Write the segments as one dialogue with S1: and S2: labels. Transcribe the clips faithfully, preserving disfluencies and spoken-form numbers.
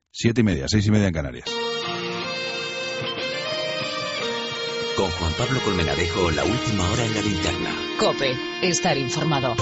S1: Siete y media, seis y media en Canarias.
S2: Con Juan Pablo Colmenarejo, la última hora en la linterna.
S3: COPE, estar informado.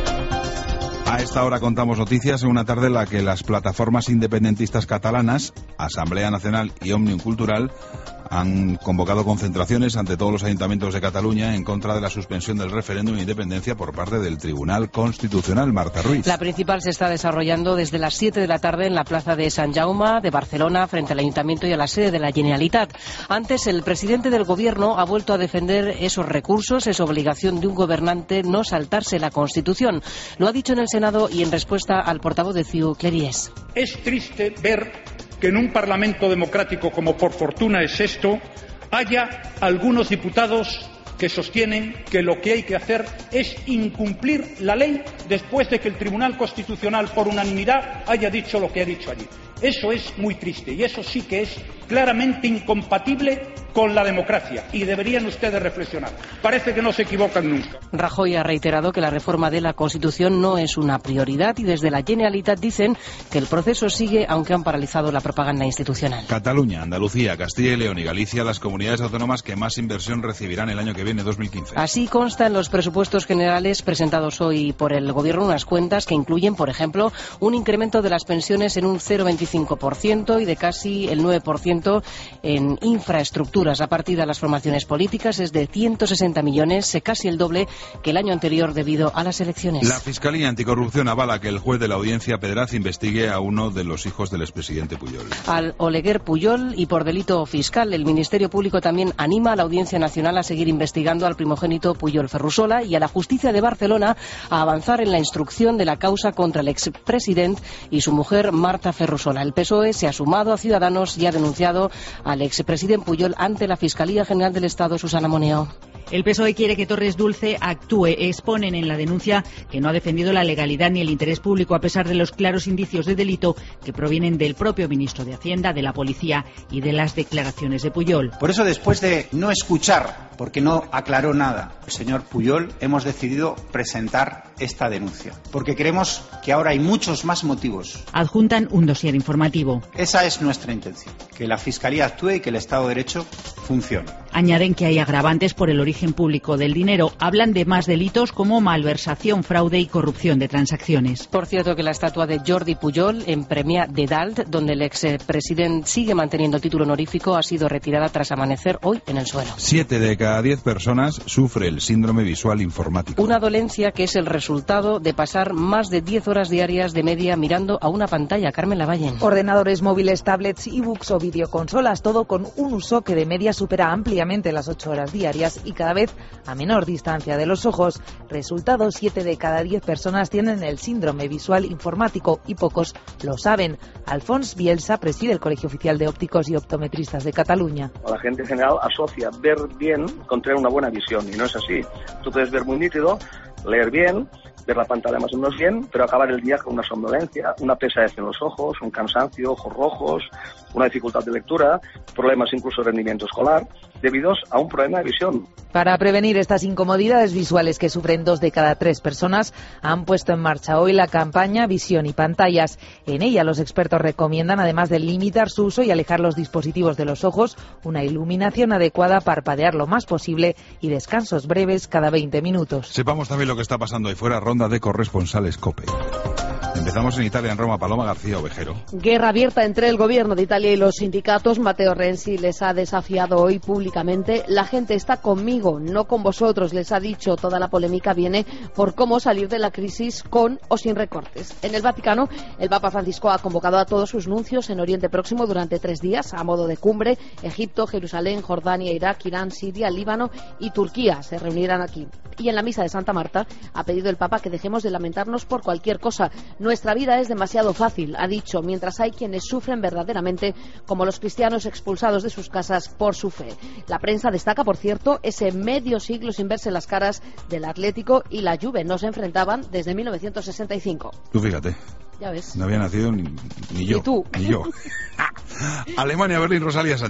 S1: A esta hora contamos noticias en una tarde en la que las plataformas independentistas catalanas, Asamblea Nacional y Òmnium Cultural, han convocado concentraciones ante todos los ayuntamientos de Cataluña en contra de la suspensión del referéndum de independencia por parte del Tribunal Constitucional. Marta Ruiz.
S3: La principal se está desarrollando desde las siete de la tarde en la plaza de Sant Jaume de Barcelona, frente al Ayuntamiento y a la sede de la Generalitat. Antes, el presidente del Gobierno ha vuelto a defender esos recursos. Es obligación de un gobernante no saltarse la Constitución. Lo ha dicho en el Senado y en respuesta al portavoz de C I U, Cleries.
S4: Es triste ver que en un parlamento democrático como por fortuna es esto, haya algunos diputados que sostienen que lo que hay que hacer es incumplir la ley después de que el Tribunal Constitucional por unanimidad haya dicho lo que ha dicho allí. Eso es muy triste y eso sí que es claramente incompatible con la democracia y deberían ustedes reflexionar. Parece que no se equivocan nunca.
S3: Rajoy ha reiterado que la reforma de la Constitución no es una prioridad y desde la Generalitat dicen que el proceso sigue aunque han paralizado la propaganda institucional.
S1: Cataluña, Andalucía, Castilla y León y Galicia, las comunidades autónomas que más inversión recibirán el año que viene, dos mil quince.
S3: Así consta en los presupuestos generales presentados hoy por el Gobierno, unas cuentas que incluyen, por ejemplo, un incremento de las pensiones en un cero coma veinticinco por ciento y de casi el nueve por ciento en infraestructuras. La partida de las formaciones políticas es de ciento sesenta millones, casi el doble que el año anterior debido a las elecciones.
S1: La Fiscalía Anticorrupción avala que el juez de la Audiencia Pedraz investigue a uno de los hijos del expresidente Pujol.
S3: Al Oleguer Pujol y por delito fiscal. El Ministerio Público también anima a la Audiencia Nacional a seguir investigando al primogénito Pujol Ferrusola y a la Justicia de Barcelona a avanzar en la instrucción de la causa contra el expresidente y su mujer Marta Ferrusola. El P S O E se ha sumado a Ciudadanos y ha denunciado al expresidente Pujol ante la Fiscalía General del Estado, Susana Moneo.
S5: El P S O E quiere que Torres Dulce actúe. Exponen en la denuncia que no ha defendido la legalidad ni el interés público a pesar de los claros indicios de delito que provienen del propio ministro de Hacienda, de la policía y de las declaraciones de Pujol.
S6: Por eso, después de no escuchar, porque no aclaró nada, el señor Pujol, hemos decidido presentar esta denuncia. Porque creemos que ahora hay muchos más motivos.
S5: Adjuntan un dossier informativo.
S6: Esa es nuestra intención, que la Fiscalía actúe y que el Estado de Derecho funcione.
S5: Añaden que hay agravantes por el origen público del dinero. Hablan de más delitos como malversación, fraude y corrupción de transacciones.
S3: Por cierto, que la estatua de Jordi Pujol en Premià de Dalt, donde el expresidente sigue manteniendo título honorífico, ha sido retirada tras amanecer hoy en el suelo.
S1: Siete de cada diez personas sufre el síndrome visual informático.
S3: Una dolencia que es el resultado de pasar más de diez horas diarias de media mirando a una pantalla. Carmen Lavalle.
S7: Ordenadores móviles, tablets, ebooks o videoconsolas, todo con un uso que de media supera ampliamente las ocho horas diarias y cada vez a menor distancia de los ojos. Resultado, siete de cada diez personas tienen el síndrome visual informático y pocos lo saben. Alfons Bielsa preside el Colegio Oficial de Ópticos y Optometristas de Cataluña.
S8: La gente en general asocia ver bien con tener una buena visión y no es así. Tú puedes ver muy nítido, leer bien, ver la pantalla más o menos bien, pero acabar el día con una somnolencia, una pesadez en los ojos, un cansancio, ojos rojos, una dificultad de lectura, problemas incluso de rendimiento escolar, debido a un problema de visión.
S7: Para prevenir estas incomodidades visuales que sufren dos de cada tres personas, han puesto en marcha hoy la campaña Visión y Pantallas. En ella los expertos recomiendan, además de limitar su uso y alejar los dispositivos de los ojos, una iluminación adecuada, parpadear lo más posible y descansos breves cada veinte minutos.
S1: Sepamos también lo que está pasando ahí fuera, ronda de corresponsales COPE. Empezamos en Italia, en Roma. Paloma García Ovejero.
S9: Guerra abierta entre el gobierno de Italia y los sindicatos. Matteo Renzi les ha desafiado hoy públicamente. La gente está conmigo, no con vosotros, les ha dicho. Toda la polémica viene por cómo salir de la crisis con o sin recortes. En el Vaticano, el Papa Francisco ha convocado a todos sus nuncios en Oriente Próximo durante tres días, a modo de cumbre. Egipto, Jerusalén, Jordania, Irak, Irán, Siria, Líbano y Turquía se reunirán aquí. Y en la misa de Santa Marta ha pedido el Papa que dejemos de lamentarnos por cualquier cosa. Nuestra vida es demasiado fácil, ha dicho, mientras hay quienes sufren verdaderamente, como los cristianos expulsados de sus casas por su fe. La prensa destaca, por cierto, ese medio siglo sin verse las caras del Atlético y la Juve. No se enfrentaban desde mil novecientos sesenta y cinco.
S1: Tú fíjate.
S9: Ya ves.
S1: No había nacido ni, ni yo.
S9: Ni tú.
S1: Ni yo. Alemania, Berlín, Rosalía Sánchez.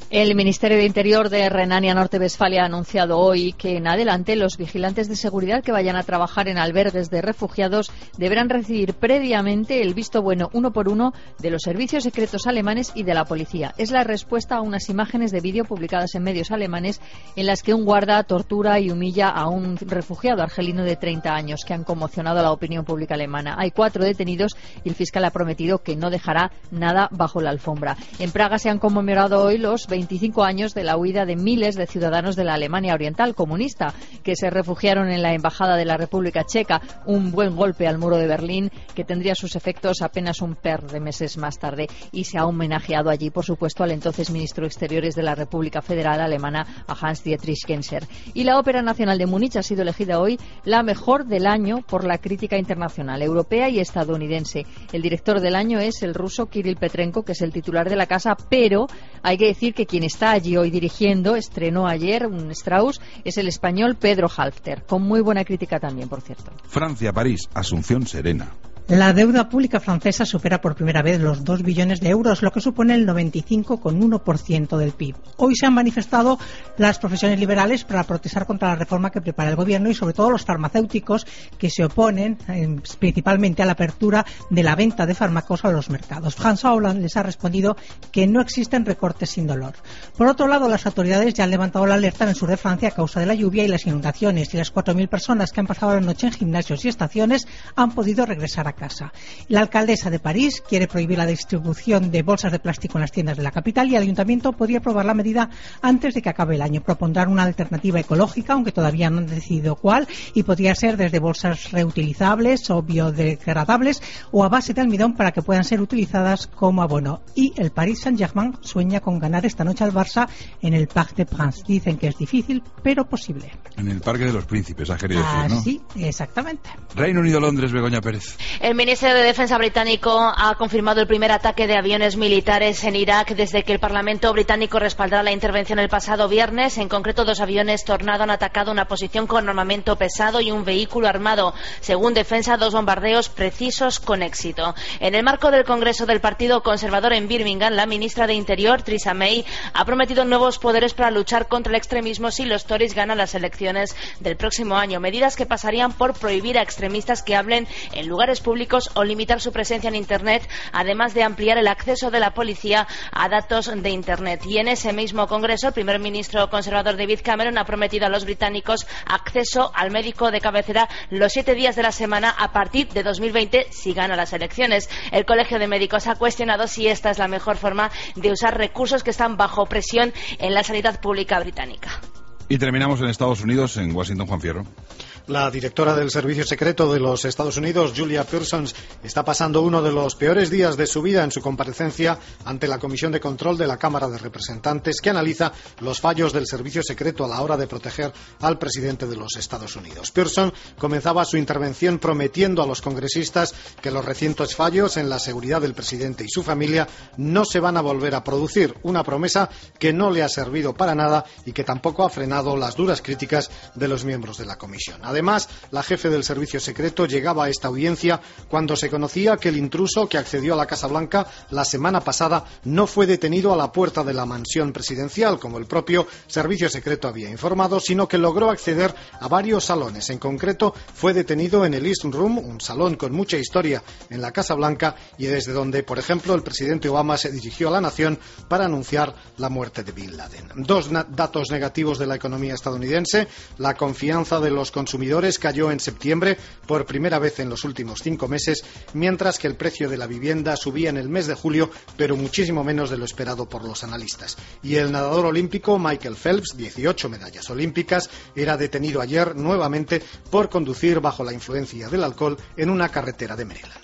S10: El Ministerio de Interior de Renania Norte-Westfalia ha anunciado hoy que en adelante los vigilantes de seguridad que vayan a trabajar en albergues de refugiados deberán recibir previamente el visto bueno uno por uno de los servicios secretos alemanes y de la policía. Es la respuesta a unas imágenes de vídeo publicadas en medios alemanes en las que un guarda tortura y humilla a un refugiado argelino de treinta años que han conmocionado a la opinión pública alemana. Hay cuatro detenidos y el fiscal ha prometido que no dejará nada bajo la alfombra. En Praga se han conmemorado hoy los veinticinco años de la huida de miles de ciudadanos de la Alemania Oriental comunista que se refugiaron en la Embajada de la República Checa, un buen golpe al muro de Berlín que tendría sus efectos apenas un par de meses más tarde, y se ha homenajeado allí, por supuesto, al entonces ministro de Exteriores de la República Federal Alemana, a Hans-Dietrich Genscher. Y la Ópera Nacional de Múnich ha sido elegida hoy la mejor del año por la crítica internacional, europea y estadounidense. El director del año es el ruso Kirill Petrenko, que es el titular de la casa, pero hay que decir que quien está allí hoy dirigiendo, estrenó ayer un Strauss, es el español Pedro Halfter, con muy buena crítica también, por cierto.
S1: Francia, París, Asunción Serena.
S11: La deuda pública francesa supera por primera vez los dos billones de euros, lo que supone el noventa y cinco coma uno por ciento del P I B. Hoy se han manifestado las profesiones liberales para protestar contra la reforma que prepara el gobierno y sobre todo los farmacéuticos que se oponen eh, principalmente a la apertura de la venta de fármacos a los mercados. François Hollande les ha respondido que no existen recortes sin dolor. Por otro lado, las autoridades ya han levantado la alerta en el sur de Francia a causa de la lluvia y las inundaciones, y las cuatro mil personas que han pasado la noche en gimnasios y estaciones han podido regresar a casa. La alcaldesa de París quiere prohibir la distribución de bolsas de plástico en las tiendas de la capital y el ayuntamiento podría aprobar la medida antes de que acabe el año. Propondrán una alternativa ecológica, aunque todavía no han decidido cuál, y podría ser desde bolsas reutilizables o biodegradables o a base de almidón para que puedan ser utilizadas como abono. Y el Paris Saint-Germain sueña con ganar esta noche al Barça en el Parc des Princes. Dicen que es difícil, pero posible.
S1: En el Parque de los Príncipes, ha querido
S11: ah,
S1: decir, ¿no?
S11: Sí, exactamente.
S1: Reino Unido, Londres, Begoña Pérez.
S12: El Ministerio de Defensa británico ha confirmado el primer ataque de aviones militares en Irak desde que el Parlamento británico respaldara la intervención el pasado viernes. En concreto, dos aviones Tornado han atacado una posición con armamento pesado y un vehículo armado. Según Defensa, dos bombardeos precisos con éxito. En el marco del Congreso del Partido Conservador en Birmingham, la ministra de Interior, Theresa May, ha prometido nuevos poderes para luchar contra el extremismo si los Tories ganan las elecciones del próximo año. Medidas que pasarían por prohibir a extremistas que hablen en lugares públicos o limitar su presencia en Internet, además de ampliar el acceso de la policía a datos de Internet. Y en ese mismo Congreso, el primer ministro conservador David Cameron ha prometido a los británicos acceso al médico de cabecera los siete días de la semana a partir de dos mil veinte si gana las elecciones. El Colegio de Médicos ha cuestionado si esta es la mejor forma de usar recursos que están bajo presión en la sanidad pública británica.
S1: Y terminamos en Estados Unidos, en Washington, Juan Fierro.
S13: La directora del Servicio Secreto de los Estados Unidos, Julia Pearson, está pasando uno de los peores días de su vida en su comparecencia ante la Comisión de Control de la Cámara de Representantes, que analiza los fallos del Servicio Secreto a la hora de proteger al presidente de los Estados Unidos. Pearson comenzaba su intervención prometiendo a los congresistas que los recientes fallos en la seguridad del presidente y su familia no se van a volver a producir, una promesa que no le ha servido para nada y que tampoco ha frenado las duras críticas de los miembros de la comisión. Además, la jefe del Servicio Secreto llegaba a esta audiencia cuando se conocía que el intruso que accedió a la Casa Blanca la semana pasada no fue detenido a la puerta de la mansión presidencial, como el propio Servicio Secreto había informado, sino que logró acceder a varios salones. En concreto, fue detenido en el East Room, un salón con mucha historia en la Casa Blanca y desde donde, por ejemplo, el presidente Obama se dirigió a la nación para anunciar la muerte de Bin Laden. Dos datos negativos de la economía estadounidense: la confianza de los consumidores cayó en septiembre por primera vez en los últimos cinco meses, mientras que el precio de la vivienda subía en el mes de julio, pero muchísimo menos de lo esperado por los analistas. Y el nadador olímpico Michael Phelps, dieciocho medallas olímpicas, era detenido ayer nuevamente por conducir bajo la influencia del alcohol en una carretera de Maryland.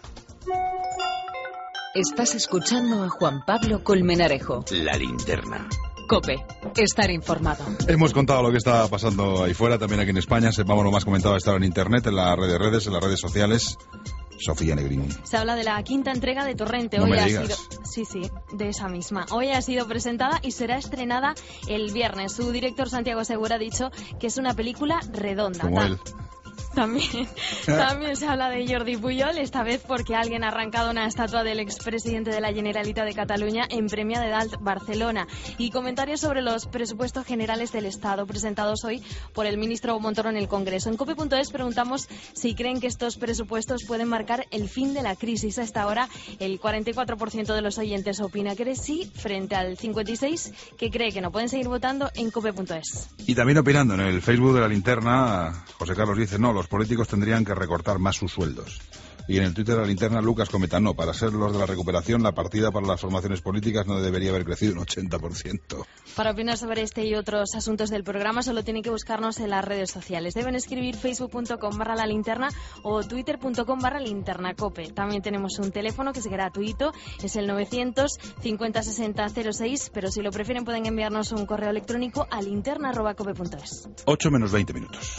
S14: Estás escuchando a Juan Pablo Colmenarejo.
S2: La linterna.
S14: COPE, estar informado.
S1: Hemos contado lo que está pasando ahí fuera, también aquí en España. Sepamos lo más comentado está en Internet, en la red de redes, en las redes sociales. Sofía Negrini.
S15: Se habla de la quinta entrega de Torrente.
S1: No
S15: Hoy
S1: me
S15: ha
S1: digas.
S15: sido, sí, sí, de esa misma. Hoy ha sido presentada y será estrenada el viernes. Su director Santiago Segura ha dicho que es una película redonda.
S1: Como él.
S15: También, también se habla de Jordi Puyol, esta vez porque alguien ha arrancado una estatua del expresidente de la Generalitat de Cataluña en Premià de Dalt, Barcelona. Y comentarios sobre los presupuestos generales del Estado presentados hoy por el ministro Montoro en el Congreso. En cope punto es preguntamos si creen que estos presupuestos pueden marcar el fin de la crisis. A esta hora, el cuarenta y cuatro por ciento de los oyentes opina que sí, frente al cincuenta y seis por ciento que cree que no. Pueden seguir votando en cope punto es.
S1: Y también opinando en el Facebook de La Linterna, José Carlos dice, no, los políticos tendrían que recortar más sus sueldos. Y en el Twitter de La Linterna, Lucas comenta, no, para ser los de la recuperación, la partida para las formaciones políticas no debería haber crecido un ochenta por ciento.
S15: Para opinar sobre este y otros asuntos del programa, solo tienen que buscarnos en las redes sociales. Deben escribir facebook punto com barra la linterna o twitter punto com barra linternacope. También tenemos un teléfono que es gratuito, es el novecientos cincuenta sesenta cero seis, pero si lo prefieren pueden enviarnos un correo electrónico a linterna arroba cope punto es.
S1: ocho menos veinte minutos.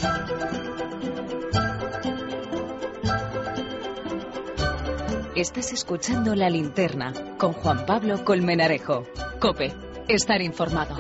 S14: Estás escuchando La Linterna con Juan Pablo Colmenarejo. COPE. Estar informado.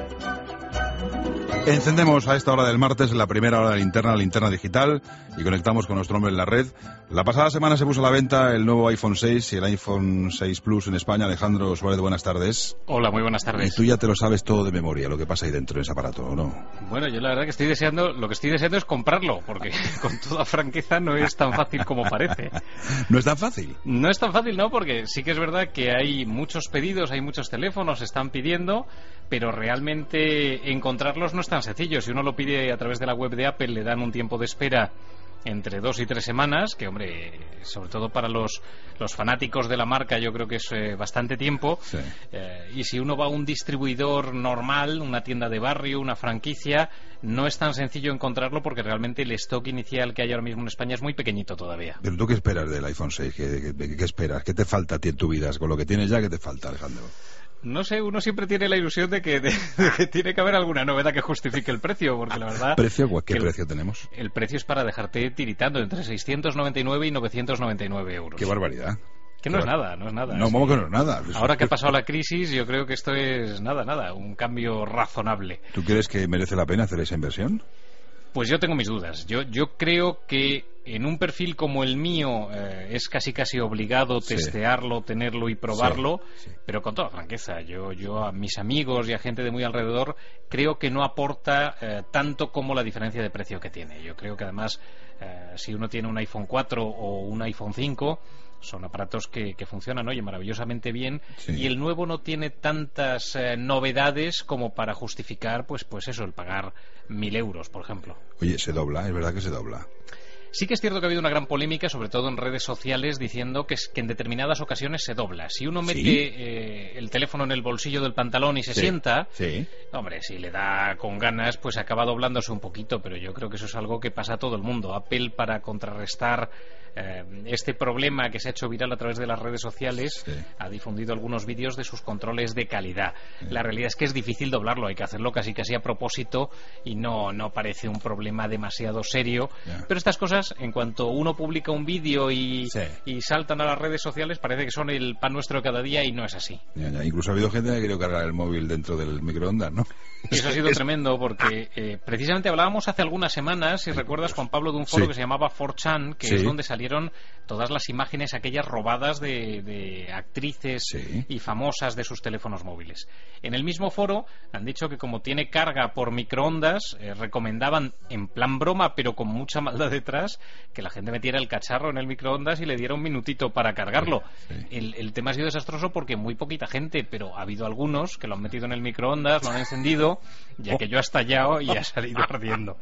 S1: Encendemos a esta hora del martes, en la primera hora de la linterna, la linterna digital, y conectamos con nuestro hombre en la red. La pasada semana se puso a la venta el nuevo iPhone seis y el iPhone seis Plus en España. Alejandro Suárez, buenas tardes.
S16: Hola, muy buenas tardes.
S1: Y tú ya te lo sabes todo de memoria, lo que pasa ahí dentro de ese aparato, ¿o no?
S16: Bueno, yo la verdad que estoy deseando, lo que estoy deseando es comprarlo, porque con toda franqueza no es tan fácil como parece.
S1: ¿No es tan fácil?
S16: No es tan fácil, no, porque sí que es verdad que hay muchos pedidos, hay muchos teléfonos, se están pidiendo, pero realmente encontrarlos no es tan sencillo. Si uno lo pide a través de la web de Apple, le dan un tiempo de espera entre dos y tres semanas, que hombre, sobre todo para los, los fanáticos de la marca yo creo que es eh, bastante tiempo.
S1: Sí.
S16: Eh, y si uno va a un distribuidor normal, una tienda de barrio, una franquicia, no es tan sencillo encontrarlo porque realmente el stock inicial que hay ahora mismo en España es muy pequeño todavía.
S1: ¿Pero tú qué esperas del iPhone seis? ¿Qué, qué, qué esperas? ¿Qué te falta a ti en tu vida? Con lo que tienes ya, ¿qué te falta, Alejandro?
S16: No sé, uno siempre tiene la ilusión de que, de, de que tiene que haber alguna novedad que justifique el precio, porque la verdad...
S1: ¿Precio? ¿Qué
S16: el,
S1: precio tenemos?
S16: El precio es para dejarte tiritando entre seiscientos noventa y nueve y novecientos noventa y nueve euros.
S1: ¡Qué barbaridad!
S16: Que no es nada, no es nada.
S1: No, ¿cómo que no es nada?
S16: Ahora que ha pasado la crisis, yo creo que esto es nada, nada, un cambio razonable.
S1: ¿Tú crees que merece la pena hacer esa inversión?
S16: Pues yo tengo mis dudas. Yo, yo creo que en un perfil como el mío eh, es casi casi obligado testearlo, sí. tenerlo y probarlo, sí, sí. pero con toda franqueza. Yo, yo a mis amigos y a gente de muy alrededor creo que no aporta eh, tanto como la diferencia de precio que tiene. Yo creo que además eh, si uno tiene un iPhone cuatro o un iPhone cinco... son aparatos que, que funcionan, oye, maravillosamente bien, sí. y el nuevo no tiene tantas eh, novedades como para justificar, pues, pues eso, el pagar mil euros, por ejemplo.
S1: Oye, se dobla, es verdad que se dobla.
S16: Sí que es cierto que ha habido una gran polémica, sobre todo en redes sociales, diciendo que, es, que en determinadas ocasiones se dobla. Si uno mete ¿Sí? eh, el teléfono en el bolsillo del pantalón y se sí. sienta,
S1: sí.
S16: hombre, si le da con ganas, pues acaba doblándose un poquito, pero yo creo que eso es algo que pasa a todo el mundo. Apple, para contrarrestar eh, este problema que se ha hecho viral a través de las redes sociales, sí. ha difundido algunos vídeos de sus controles de calidad. Sí. La realidad es que es difícil doblarlo, hay que hacerlo casi casi a propósito y no, no parece un problema demasiado serio, yeah. pero estas cosas, en cuanto uno publica un vídeo y, sí. y saltan a las redes sociales, parece que son el pan nuestro de cada día y no es así.
S1: Ya, ya. Incluso ha habido gente que ha querido cargar el móvil dentro del microondas, ¿no?
S16: Y eso ha sido tremendo porque eh, precisamente hablábamos hace algunas semanas, si recuerdas, Juan Pablo, de un foro sí. que se llamaba cuatro chan, que sí. es donde salieron todas las imágenes aquellas robadas de, de actrices
S1: sí.
S16: y famosas de sus teléfonos móviles. En el mismo foro han dicho que como tiene carga por microondas, eh, recomendaban en plan broma, pero con mucha maldad detrás, que la gente metiera el cacharro en el microondas y le diera un minutito para cargarlo.
S1: Sí.
S16: El, el tema ha sido desastroso porque muy poquita gente, pero ha habido algunos que lo han metido en el microondas, lo han encendido, ya que yo ha estallado y ha salido ardiendo.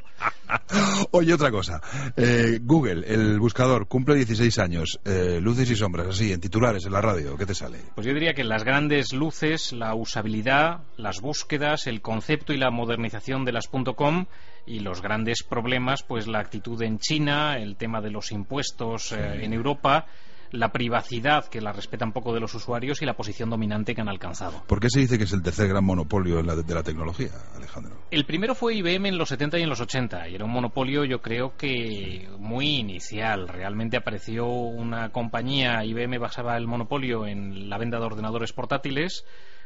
S1: Oye, otra cosa. Eh, Google, el buscador, cumple dieciséis años. Eh, luces y sombras, así, en titulares, en la radio. ¿Qué te sale?
S16: Pues yo diría que las grandes luces, la usabilidad, las búsquedas, el concepto y la modernización de las .com, y los grandes problemas, pues la actitud en China, el tema de los impuestos eh, sí. en Europa, la privacidad, que la respetan poco de los usuarios, y la posición dominante que han alcanzado.
S1: ¿Por qué se dice que es el tercer gran monopolio en la, de la tecnología, Alejandro?
S16: El primero fue I B M en los setenta y en los ochenta, y era un monopolio, yo creo que muy inicial. Realmente apareció una compañía, I B M basaba el monopolio en la venta de ordenadores portátiles.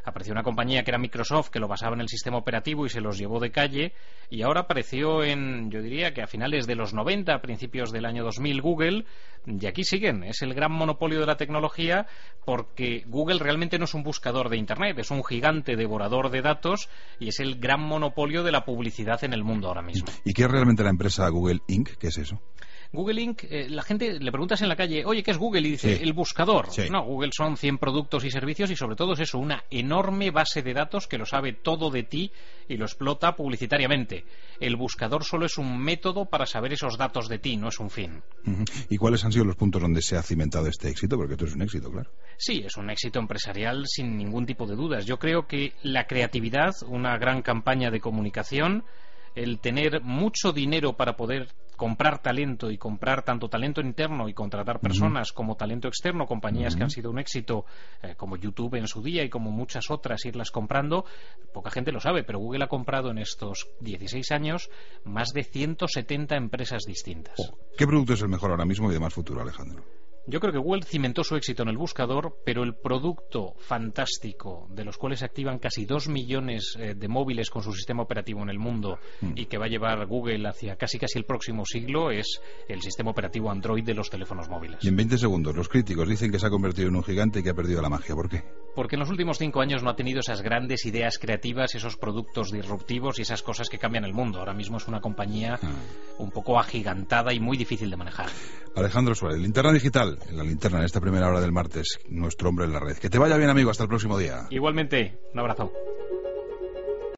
S16: Apareció una compañía que era Microsoft, que lo basaba en el sistema operativo y se los llevó de calle, y ahora apareció en, yo diría que a finales de los noventa, a principios del año dos mil, Google, y aquí siguen. Es el gran monopolio de la tecnología, porque Google realmente no es un buscador de Internet, es un gigante devorador de datos y es el gran monopolio de la publicidad en el mundo ahora mismo.
S1: ¿Y qué es realmente la empresa Google incorporated? ¿Qué es eso?
S16: Google incorporated, eh, la gente le preguntas en la calle, oye, ¿qué es Google? Y dice,
S1: sí.
S16: el buscador.
S1: Sí.
S16: No, Google son cien productos y servicios y sobre todo es eso, una enorme base de datos que lo sabe todo de ti y lo explota publicitariamente. El buscador solo es un método para saber esos datos de ti, no es un fin.
S1: Uh-huh. ¿Y cuáles han sido los puntos donde se ha cimentado este éxito? Porque esto es un éxito, claro.
S16: Sí, es un éxito empresarial sin ningún tipo de dudas. Yo creo que la creatividad, una gran campaña de comunicación, el tener mucho dinero para poder comprar talento y comprar tanto talento interno y contratar personas uh-huh. como talento externo, compañías uh-huh. que han sido un éxito eh, como YouTube en su día y como muchas otras, irlas comprando, poca gente lo sabe, pero Google ha comprado en estos dieciséis años más de ciento setenta empresas distintas.
S1: Oh. ¿Qué producto es el mejor ahora mismo y de más futuro, Alejandro?
S16: Yo creo que Google cimentó su éxito en el buscador, pero el producto fantástico, de los cuales se activan casi dos millones eh, de móviles con su sistema operativo en el mundo mm. y que va a llevar Google hacia casi casi el próximo siglo, es el sistema operativo Android de los teléfonos móviles.
S1: Y en veinte segundos, los críticos dicen que se ha convertido en un gigante y que ha perdido la magia. ¿Por qué?
S16: Porque en los últimos cinco años no ha tenido esas grandes ideas creativas, esos productos disruptivos y esas cosas que cambian el mundo. Ahora mismo es una compañía ah. un poco agigantada y muy difícil de manejar.
S1: Alejandro Suárez, Linterna Digital, en la linterna en esta primera hora del martes, nuestro hombre en la red. Que te vaya bien, amigo, hasta el próximo día.
S16: Igualmente, un abrazo.